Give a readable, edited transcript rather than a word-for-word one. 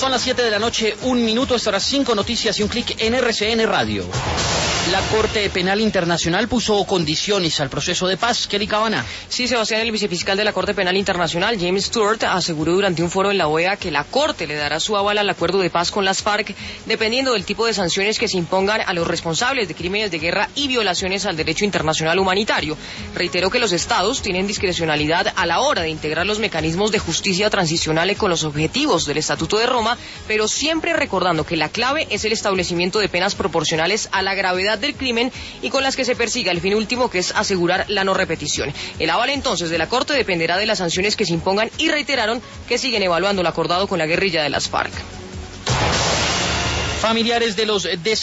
Son las 7 de la noche, 1 minuto, estará 5 noticias y un clic en RCN Radio. La Corte Penal Internacional puso condiciones al proceso de paz. Kelly Cabana. Sí, Sebastián, el vicefiscal de la Corte Penal Internacional, James Stewart, aseguró durante un foro en la OEA que la Corte le dará su aval al acuerdo de paz con las FARC, dependiendo del tipo de sanciones que se impongan a los responsables de crímenes de guerra y violaciones al derecho internacional humanitario. Reiteró que los estados tienen discrecionalidad a la hora de integrar los mecanismos de justicia transicional con los objetivos del Estatuto de Roma, pero siempre recordando que la clave es el establecimiento de penas proporcionales a la gravedad del crimen y con las que se persiga el fin último, que es asegurar la no repetición. El aval entonces de la Corte dependerá de las sanciones que se impongan y reiteraron que siguen evaluando lo acordado con la guerrilla de las FARC. Familiares de los